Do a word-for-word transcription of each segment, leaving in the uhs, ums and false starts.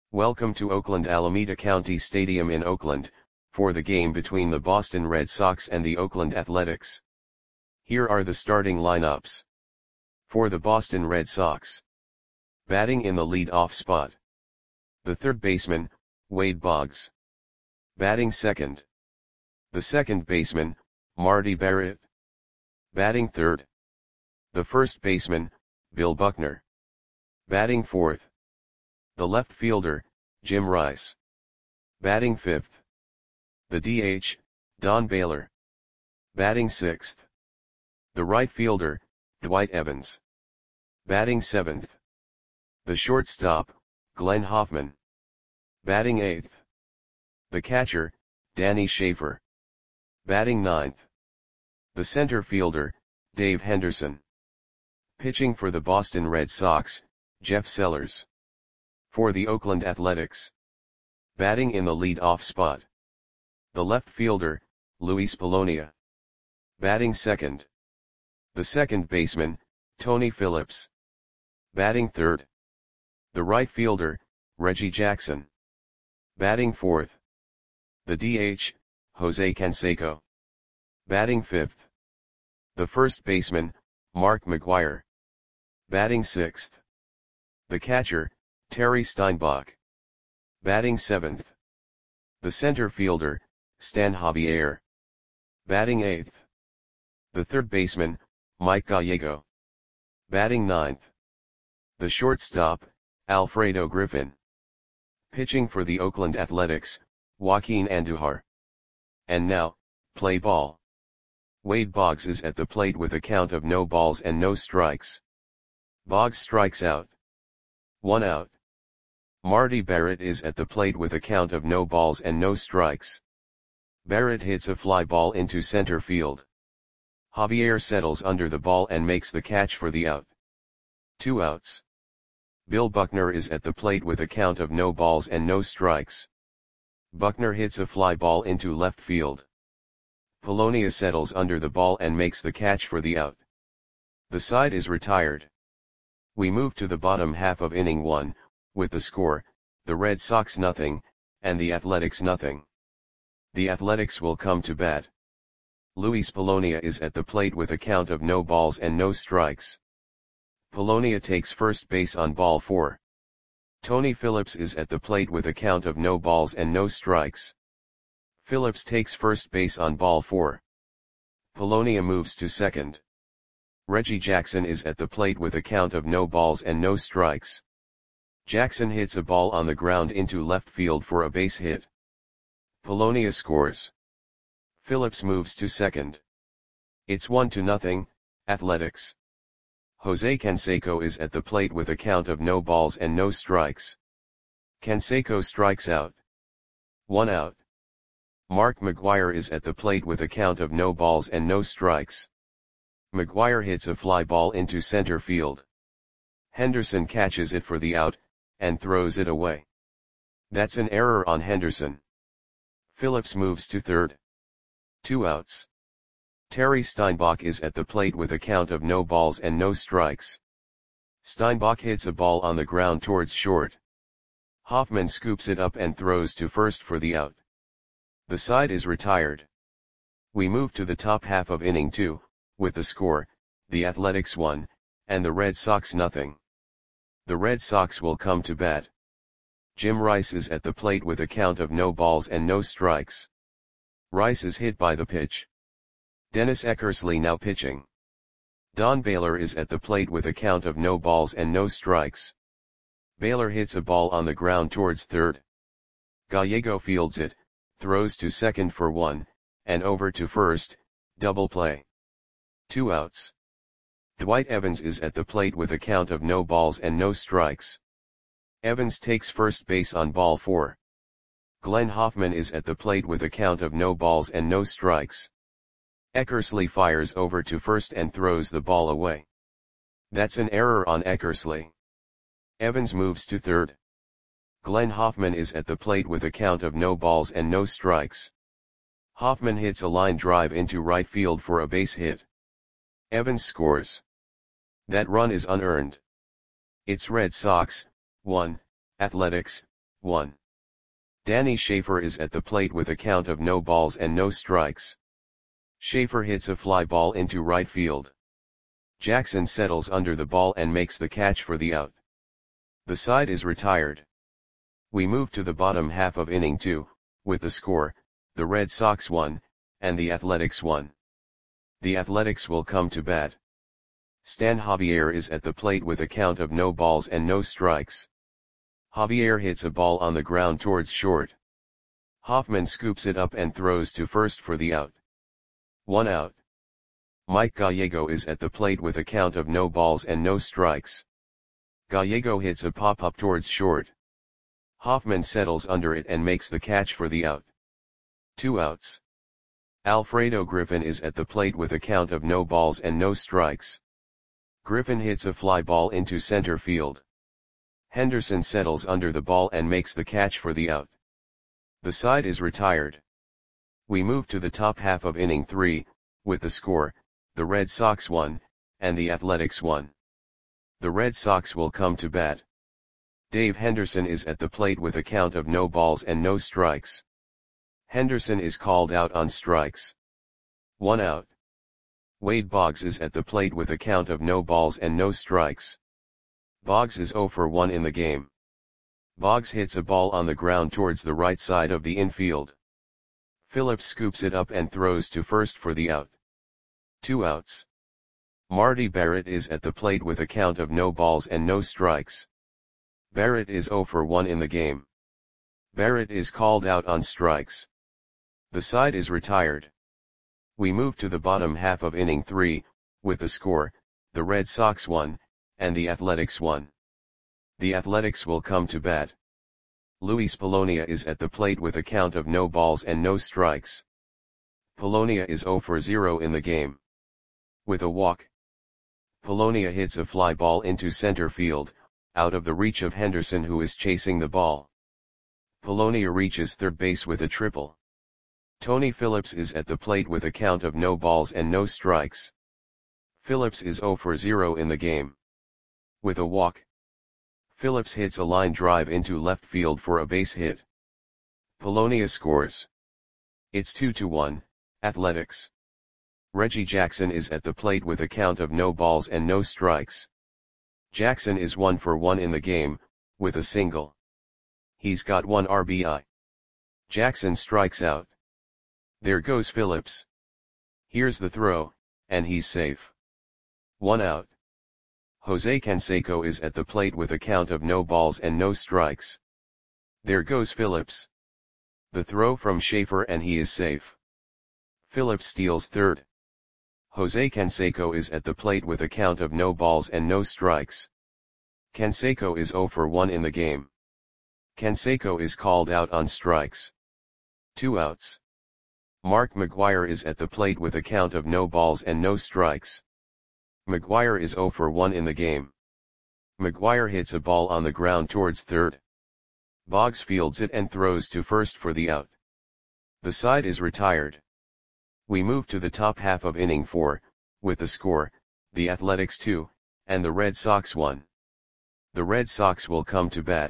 Welcome to Oakland Alameda County Stadium in Oakland, for the game between the Boston Red Sox and the Oakland Athletics. Here are the starting lineups. For the Boston Red Sox. Batting in the lead-off spot. The third baseman, Wade Boggs. Batting second. The second baseman, Marty Barrett. Batting third. The first baseman, Bill Buckner. Batting fourth. The left fielder, Jim Rice. Batting fifth. The D H, Don Baylor. Batting sixth. The right fielder, Dwight Evans. Batting seventh. The shortstop, Glenn Hoffman. Batting eighth. The catcher, Danny Schaefer. Batting ninth. The center fielder, Dave Henderson. Pitching for the Boston Red Sox, Jeff Sellers. For the Oakland Athletics. Batting in the lead-off spot. The left fielder, Luis Polonia. Batting second. The second baseman, Tony Phillips. Batting third. The right fielder, Reggie Jackson. Batting fourth. The D H, Jose Canseco. Batting fifth. The first baseman, Mark McGwire. Batting sixth. The catcher, Terry Steinbach. Batting seventh. The center fielder, Stan Javier. Batting eighth. The third baseman, Mike Gallego. Batting ninth. The shortstop, Alfredo Griffin. Pitching for the Oakland Athletics, Joaquin Andujar. And now, play ball. Wade Boggs is at the plate with a count of no balls and no strikes. Boggs strikes out. One out. Marty Barrett is at the plate with a count of no balls and no strikes. Barrett hits a fly ball into center field. Javier settles under the ball and makes the catch for the out. Two outs. Bill Buckner is at the plate with a count of no balls and no strikes. Buckner hits a fly ball into left field. Polonia settles under the ball and makes the catch for the out. The side is retired. We move to the bottom half of inning one, with the score, the Red Sox nothing, and the Athletics nothing. The Athletics will come to bat. Luis Polonia is at the plate with a count of no balls and no strikes. Polonia takes first base on ball four. Tony Phillips is at the plate with a count of no balls and no strikes. Phillips takes first base on ball four. Polonia moves to second. Reggie Jackson is at the plate with a count of no balls and no strikes. Jackson hits a ball on the ground into left field for a base hit. Polonia scores. Phillips moves to second. It's one to nothing, Athletics. Jose Canseco is at the plate with a count of no balls and no strikes. Canseco strikes out. One out. Mark McGwire is at the plate with a count of no balls and no strikes. McGwire hits a fly ball into center field. Henderson catches it for the out, and throws it away. That's an error on Henderson. Phillips moves to third. Two outs. Terry Steinbach is at the plate with a count of no balls and no strikes. Steinbach hits a ball on the ground towards short. Hoffman scoops it up and throws to first for the out. The side is retired. We move to the top half of inning two, with the score, the Athletics one, and the Red Sox nothing. The Red Sox will come to bat. Jim Rice is at the plate with a count of no balls and no strikes. Rice is hit by the pitch. Dennis Eckersley now pitching. Don Baylor is at the plate with a count of no balls and no strikes. Baylor hits a ball on the ground towards third. Gallego fields it, throws to second for one, and over to first, double play. Two outs. Dwight Evans is at the plate with a count of no balls and no strikes. Evans takes first base on ball four. Glenn Hoffman is at the plate with a count of no balls and no strikes. Eckersley fires over to first and throws the ball away. That's an error on Eckersley. Evans moves to third. Glenn Hoffman is at the plate with a count of no balls and no strikes. Hoffman hits a line drive into right field for a base hit. Evans scores. That run is unearned. It's Red Sox, one, Athletics, one. Danny Schaefer is at the plate with a count of no balls and no strikes. Schaefer hits a fly ball into right field. Jackson settles under the ball and makes the catch for the out. The side is retired. We move to the bottom half of inning two, with the score, the Red Sox one, and the Athletics one. The Athletics will come to bat. Stan Javier is at the plate with a count of no balls and no strikes. Javier hits a ball on the ground towards short. Hoffman scoops it up and throws to first for the out. One out. Mike Gallego is at the plate with a count of no balls and no strikes. Gallego hits a pop-up towards short. Hoffman settles under it and makes the catch for the out. Two outs. Alfredo Griffin is at the plate with a count of no balls and no strikes. Griffin hits a fly ball into center field. Henderson settles under the ball and makes the catch for the out. The side is retired. We move to the top half of inning three, with the score, the Red Sox one, and the Athletics one. The Red Sox will come to bat. Dave Henderson is at the plate with a count of no balls and no strikes. Henderson is called out on strikes. One out. Wade Boggs is at the plate with a count of no balls and no strikes. Boggs is zero for one in the game. Boggs hits a ball on the ground towards the right side of the infield. Phillips scoops it up and throws to first for the out. Two outs. Marty Barrett is at the plate with a count of no balls and no strikes. Barrett is zero for one in the game. Barrett is called out on strikes. The side is retired. We move to the bottom half of inning three, with the score, the Red Sox one, and the Athletics one. The Athletics will come to bat. Luis Polonia is at the plate with a count of no balls and no strikes. Polonia is zero for zero in the game. With a walk, Polonia hits a fly ball into center field, out of the reach of Henderson, who is chasing the ball. Polonia reaches third base with a triple. Tony Phillips is at the plate with a count of no balls and no strikes. Phillips is zero for zero in the game. With a walk, Phillips hits a line drive into left field for a base hit. Polonia scores. It's two to one, Athletics. Reggie Jackson is at the plate with a count of no balls and no strikes. Jackson is one for one in the game, with a single. He's got one R B I. Jackson strikes out. There goes Phillips. Here's the throw, and he's safe. One out. Jose Canseco is at the plate with a count of no balls and no strikes. There goes Phillips. The throw from Schaefer and he is safe. Phillips steals third. Jose Canseco is at the plate with a count of no balls and no strikes. Canseco is zero for one in the game. Canseco is called out on strikes. Two outs. Mark McGwire is at the plate with a count of no balls and no strikes. McGwire is zero for one in the game. McGwire hits a ball on the ground towards third. Boggs fields it and throws to first for the out. The side is retired. We move to the top half of inning four, with the score, the Athletics two, and the Red Sox one. The Red Sox will come to bat.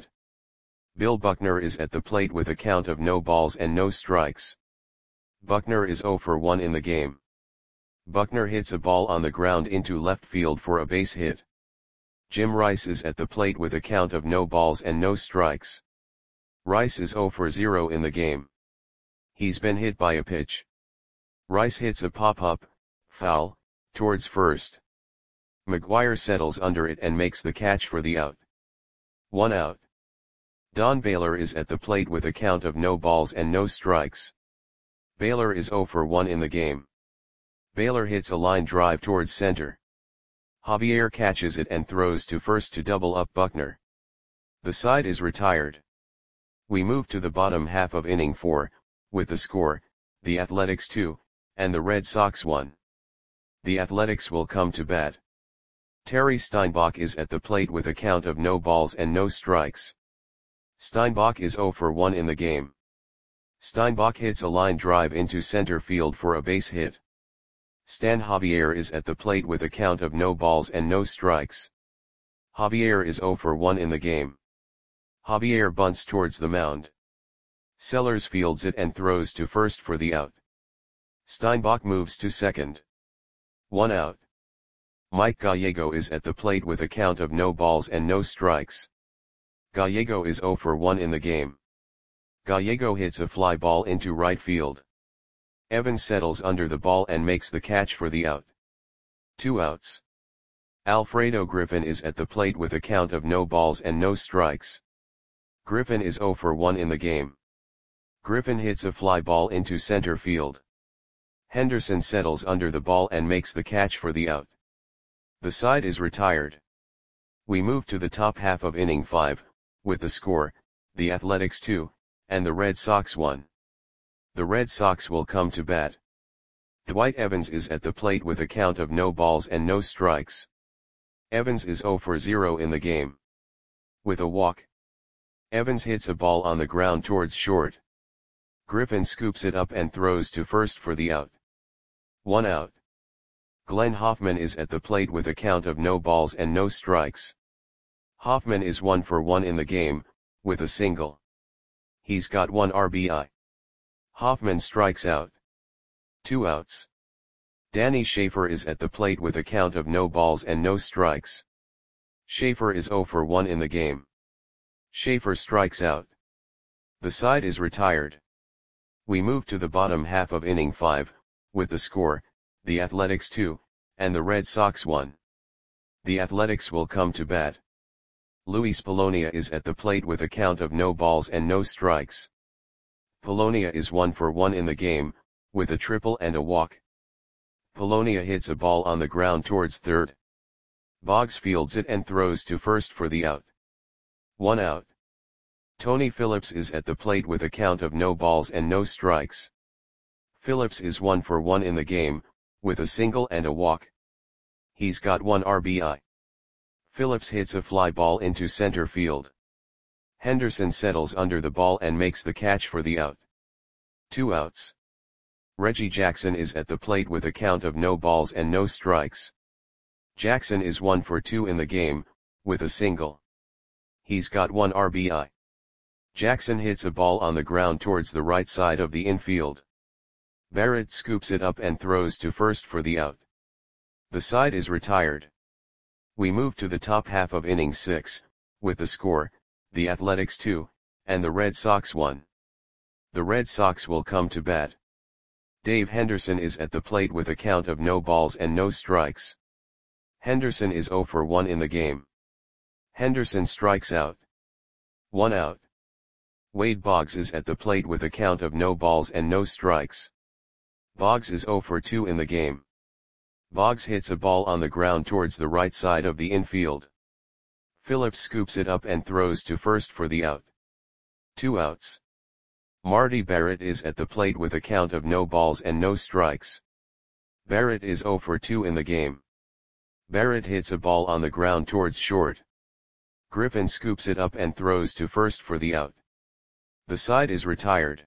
Bill Buckner is at the plate with a count of no balls and no strikes. Buckner is zero for one in the game. Buckner hits a ball on the ground into left field for a base hit. Jim Rice is at the plate with a count of no balls and no strikes. Rice is zero for zero in the game. He's been hit by a pitch. Rice hits a pop-up, foul, towards first. McGwire settles under it and makes the catch for the out. One out. Don Baylor is at the plate with a count of no balls and no strikes. Baylor is zero for one in the game. Baylor hits a line drive towards center. Javier catches it and throws to first to double up Buckner. The side is retired. We move to the bottom half of inning four, with the score, the Athletics two, and the Red Sox one. The Athletics will come to bat. Terry Steinbach is at the plate with a count of no balls and no strikes. Steinbach is zero for one in the game. Steinbach hits a line drive into center field for a base hit. Stan Javier is at the plate with a count of no balls and no strikes. Javier is zero for one in the game. Javier bunts towards the mound. Sellers fields it and throws to first for the out. Steinbach moves to second. One out. Mike Gallego is at the plate with a count of no balls and no strikes. Gallego is zero for one in the game. Gallego hits a fly ball into right field. Evans settles under the ball and makes the catch for the out. Two outs. Alfredo Griffin is at the plate with a count of no balls and no strikes. Griffin is zero for one in the game. Griffin hits a fly ball into center field. Henderson settles under the ball and makes the catch for the out. The side is retired. We move to the top half of inning five, with the score, the Athletics two, and the Red Sox one. The Red Sox will come to bat. Dwight Evans is at the plate with a count of no balls and no strikes. Evans is zero for zero in the game. With a walk. Evans hits a ball on the ground towards short. Griffin scoops it up and throws to first for the out. One out. Glenn Hoffman is at the plate with a count of no balls and no strikes. Hoffman is one for one in the game, with a single. He's got one R B I. Hoffman strikes out. Two outs. Danny Schaefer is at the plate with a count of no balls and no strikes. Schaefer is zero for one in the game. Schaefer strikes out. The side is retired. We move to the bottom half of inning five, with the score, the Athletics two, and the Red Sox one. The Athletics will come to bat. Luis Polonia is at the plate with a count of no balls and no strikes. Polonia is one for one in the game, with a triple and a walk. Polonia hits a ball on the ground towards third. Boggs fields it and throws to first for the out. One out. Tony Phillips is at the plate with a count of no balls and no strikes. Phillips is one for one in the game, with a single and a walk. He's got one R B I. Phillips hits a fly ball into center field. Henderson settles under the ball and makes the catch for the out. Two outs. Reggie Jackson is at the plate with a count of no balls and no strikes. Jackson is one for two in the game, with a single. He's got one R B I. Jackson hits a ball on the ground towards the right side of the infield. Barrett scoops it up and throws to first for the out. The side is retired. We move to the top half of inning six, with the score, the Athletics two, and the Red Sox one. The Red Sox will come to bat. Dave Henderson is at the plate with a count of no balls and no strikes. Henderson is zero for one in the game. Henderson strikes out. One out. Wade Boggs is at the plate with a count of no balls and no strikes. Boggs is zero for two in the game. Boggs hits a ball on the ground towards the right side of the infield. Phillips scoops it up and throws to first for the out. Two outs. Marty Barrett is at the plate with a count of no balls and no strikes. Barrett is zero for two in the game. Barrett hits a ball on the ground towards short. Griffin scoops it up and throws to first for the out. The side is retired.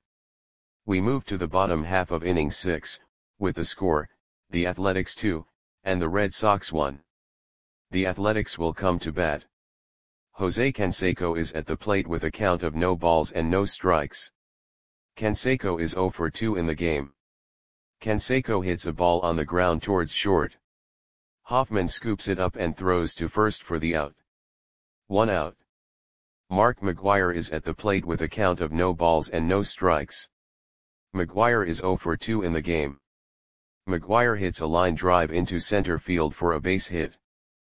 We move to the bottom half of inning six, with the score, the Athletics two, and the Red Sox one. The Athletics will come to bat. Jose Canseco is at the plate with a count of no balls and no strikes. Canseco is zero for two in the game. Canseco hits a ball on the ground towards short. Hoffman scoops it up and throws to first for the out. One out. Mark McGwire is at the plate with a count of no balls and no strikes. McGwire is zero for two in the game. McGwire hits a line drive into center field for a base hit.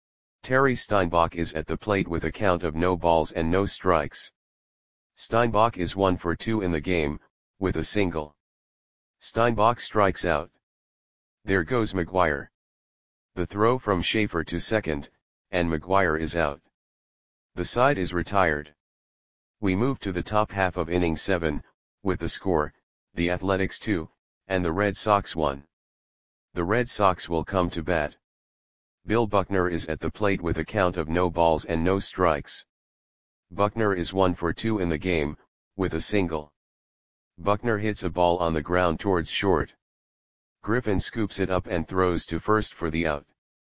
Terry Steinbach is at the plate with a count of no balls and no strikes. Steinbach is one for two in the game, with a single. Steinbach strikes out. There goes McGwire. The throw from Schaefer to second, and McGwire is out. The side is retired. We move to the top half of inning seven, with the score, the Athletics two, and the Red Sox one. The Red Sox will come to bat. Bill Buckner is at the plate with a count of no balls and no strikes. Buckner is one for two in the game, with a single. Buckner hits a ball on the ground towards short. Griffin scoops it up and throws to first for the out.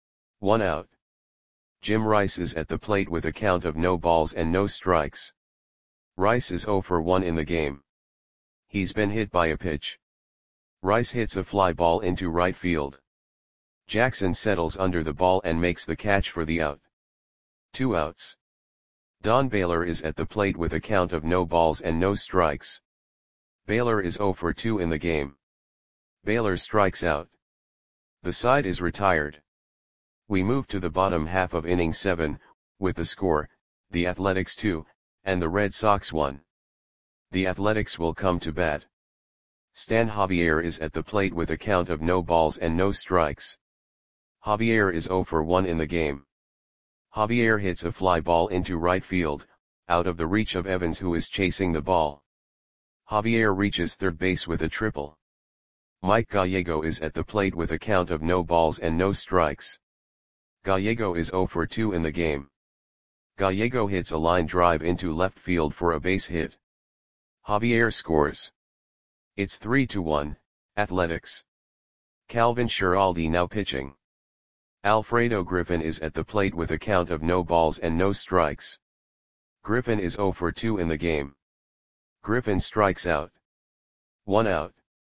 One out. Jim Rice is at the plate with a count of no balls and no strikes. Rice is zero for one in the game. He's been hit by a pitch. Rice hits a fly ball into right field. Jackson settles under the ball and makes the catch for the out. Two outs. Don Baylor is at the plate with a count of no balls and no strikes. Baylor is zero for two in the game. Baylor strikes out. The side is retired. We move to the bottom half of inning seven, with the score, the Athletics two, and the Red Sox one. The Athletics will come to bat. Stan Javier is at the plate with a count of no balls and no strikes. Javier is zero for one in the game. Javier hits a fly ball into right field, out of the reach of Evans, who is chasing the ball. Javier reaches third base with a triple. Mike Gallego is at the plate with a count of no balls and no strikes. Gallego is zero for two in the game. Gallego hits a line drive into left field for a base hit. Javier scores. It's three to one, Athletics. Calvin Schiraldi now pitching. Alfredo Griffin is at the plate with a count of no balls and no strikes. Griffin is zero for two in the game. Griffin strikes out. One out.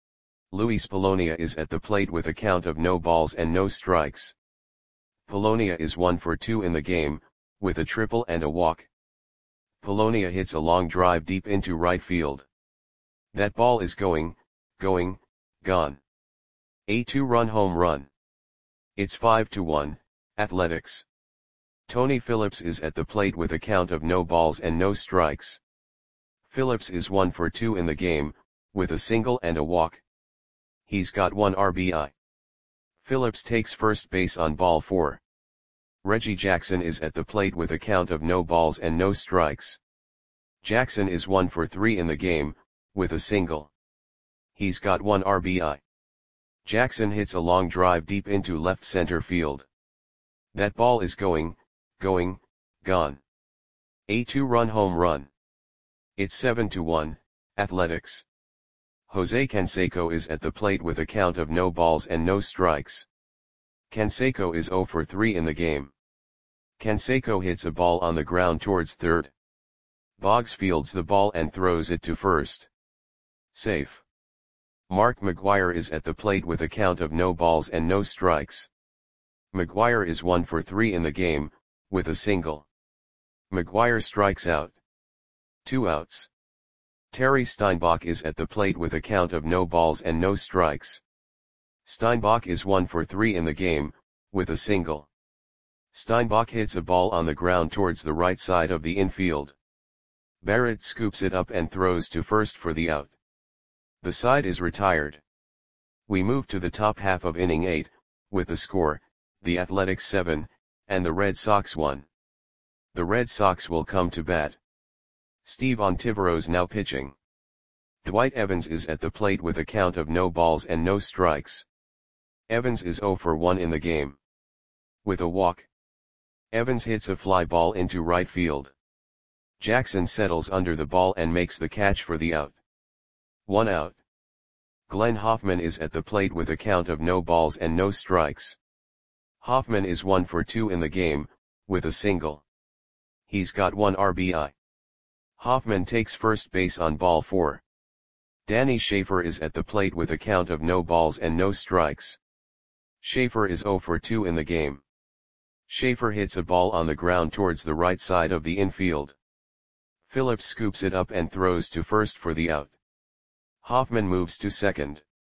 Luis Polonia is at the plate with a count of no balls and no strikes. Polonia is one for two in the game, with a triple and a walk. Polonia hits a long drive deep into right field. That ball is going, going, gone. A two-run home run. It's five to one, Athletics. Tony Phillips is at the plate with a count of no balls and no strikes. Phillips is one for two in the game, with a single and a walk. He's got one R B I. Phillips takes first base on ball four. Reggie Jackson is at the plate with a count of no balls and no strikes. Jackson is one for three in the game, with a single. He's got one R B I. Jackson hits a long drive deep into left center field. That ball is going, going, gone. A two-run home run. It's seven to one, Athletics. Jose Canseco is at the plate with a count of no balls and no strikes. Canseco is zero for three in the game. Canseco hits a ball on the ground towards third. Boggs fields the ball and throws it to first. Safe. Mark McGwire is at the plate with a count of no balls and no strikes. McGwire is one for three in the game, with a single. McGwire strikes out. Two outs. Terry Steinbach is at the plate with a count of no balls and no strikes. Steinbach is one for three in the game, with a single. Steinbach hits a ball on the ground towards the right side of the infield. Barrett scoops it up and throws to first for the out. The side is retired. We move to the top half of inning eight, with the score, the Athletics seven, and the Red Sox one. The Red Sox will come to bat. Steve Ontiveros now pitching. Dwight Evans is at the plate with a count of no balls and no strikes. Evans is zero for one in the game. With a walk. Evans hits a fly ball into right field. Jackson settles under the ball and makes the catch for the out. One out. Glenn Hoffman is at the plate with a count of no balls and no strikes. Hoffman is one for two in the game, with a single. He's got one R B I. Hoffman takes first base on ball four. Danny Schaefer is at the plate with a count of no balls and no strikes. Schaefer is zero for two in the game. Schaefer hits a ball on the ground towards the right side of the infield. Phillips scoops it up and throws to first for the out. Hoffman moves to second.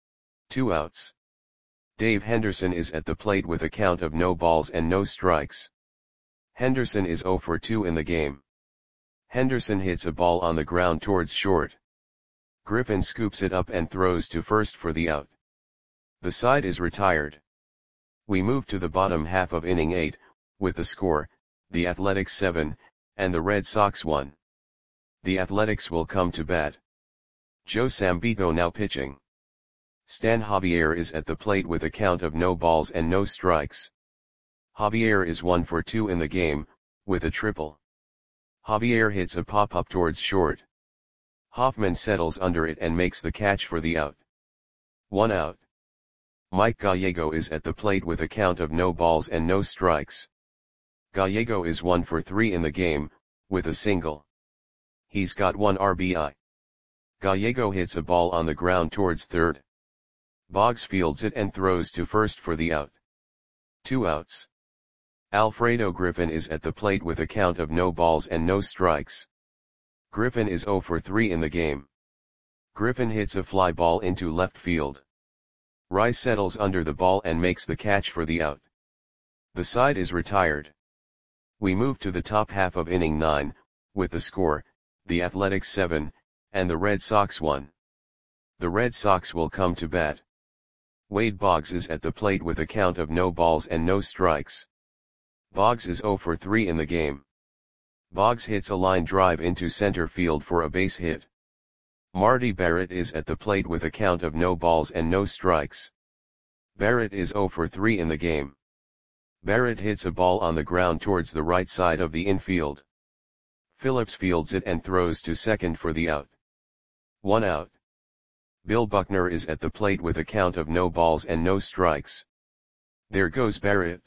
Two outs. Dave Henderson is at the plate with a count of no balls and no strikes. Henderson is zero for two in the game. Henderson hits a ball on the ground towards short. Griffin scoops it up and throws to first for the out. The side is retired. We move to the bottom half of inning eight, with the score, the Athletics seven, and the Red Sox one. The Athletics will come to bat. Joe Sambito now pitching. Stan Javier is at the plate with a count of no balls and no strikes. Javier is one for two in the game, with a triple. Javier hits a pop-up towards short. Hoffman settles under it and makes the catch for the out. One out. Mike Gallego is at the plate with a count of no balls and no strikes. Gallego is one for three in the game, with a single. He's got one R B I. Gallego hits a ball on the ground towards third. Boggs fields it and throws to first for the out. Two outs. Alfredo Griffin is at the plate with a count of no balls and no strikes. Griffin is oh for three in the game. Griffin hits a fly ball into left field. Rice settles under the ball and makes the catch for the out. The side is retired. We move to the top half of inning nine, with the score, the Athletics seven, and the Red Sox one. The Red Sox will come to bat. Wade Boggs is at the plate with a count of no balls and no strikes. Boggs is oh for three in the game. Boggs hits a line drive into center field for a base hit. Marty Barrett is at the plate with a count of no balls and no strikes. Barrett is oh for three in the game. Barrett hits a ball on the ground towards the right side of the infield. Phillips fields it and throws to second for the out. One out. Bill Buckner is at the plate with a count of no balls and no strikes. There goes Barrett.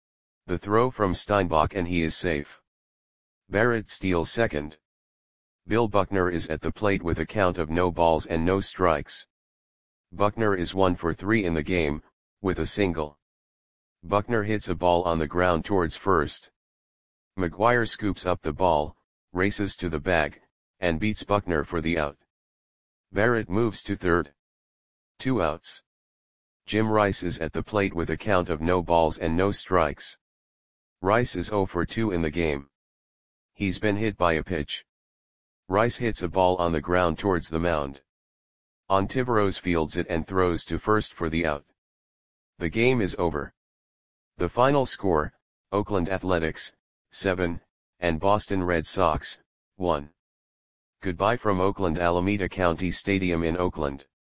The throw from Steinbach and he is safe. Barrett steals second. Bill Buckner is at the plate with a count of no balls and no strikes. Buckner is one for three in the game, with a single. Buckner hits a ball on the ground towards first. McGuire scoops up the ball, races to the bag, and beats Buckner for the out. Barrett moves to third. Two outs. Jim Rice is at the plate with a count of no balls and no strikes. Rice is oh for two in the game. He's been hit by a pitch. Rice hits a ball on the ground towards the mound. Ontiveros fields it and throws to first for the out. The game is over. The final score, Oakland Athletics, seven, and Boston Red Sox, one. Goodbye from Oakland Alameda County Stadium in Oakland.